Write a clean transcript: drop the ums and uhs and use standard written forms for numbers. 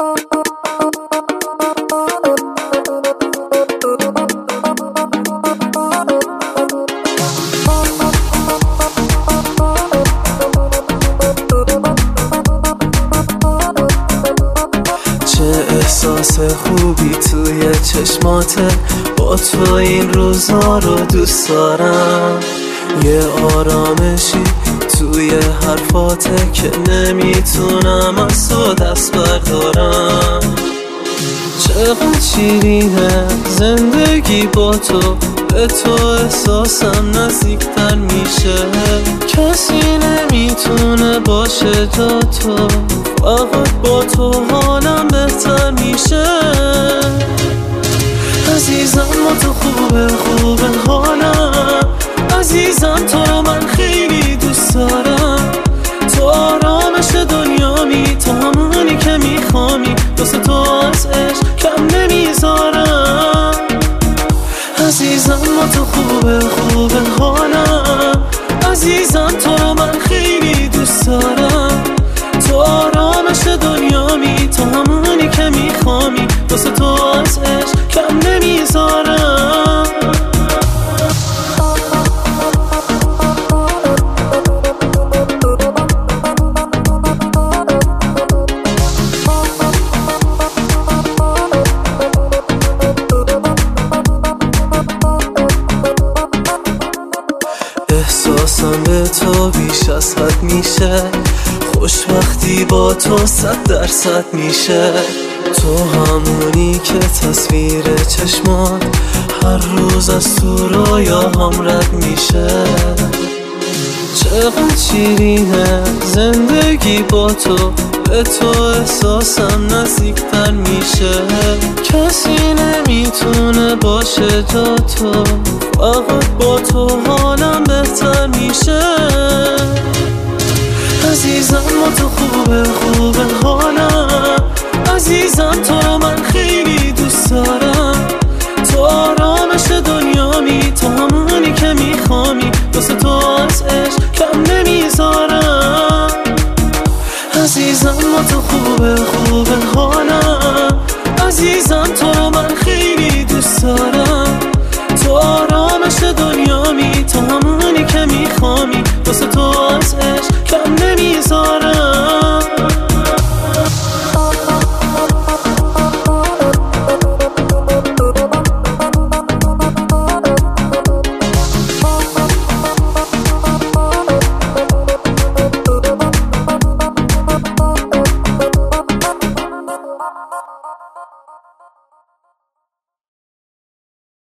احساس خوبی توی چشماته، با تو این روزا رو دوست دارم. یه آرامشی توی حرفاته که نمیتونم از تو دست بردارم. چقدر شیرینه زندگی با تو، به تو احساسم نزدیکتر میشه. کسی نمیتونه باشه جا تو، فقط با تو حالم بهتر میشه. عزیزم با تو خوبه حالم، عزیزم تو رو من خیلی دوست دارم. تو آرامش دنیامی، تو همونی که میخوامی، دوست تو از عشق کم نمیذارم. عزیزم با تو خوبه حالم، عزیزم تو رو من خیلی دوست دارم. تو آرامش دنیامی، تو همونی که میخوامی، دوست تو از عشق کم نمیذارم. احساسم به تو بیش از حد میشه، خوشبختی با تو 100% میشه. تو همونی که تصویر چشمات هر روز از تو رویاهام رد میشه. چقدر شیرینه زندگی با تو، به تو احساسم نزدیکتر میشه. کسی نمیتونه باشه جا تو، فقط با تو حالم بهتر میشه. عزیزم با تو خوبه حالم، عزیزم تو رو من خیلی دوست دارم. تو آرامش دنیامی، تو همونی که میخوامی، دوست تو از عشق کم نمیذارم. عزیزم با تو خوبه حالم،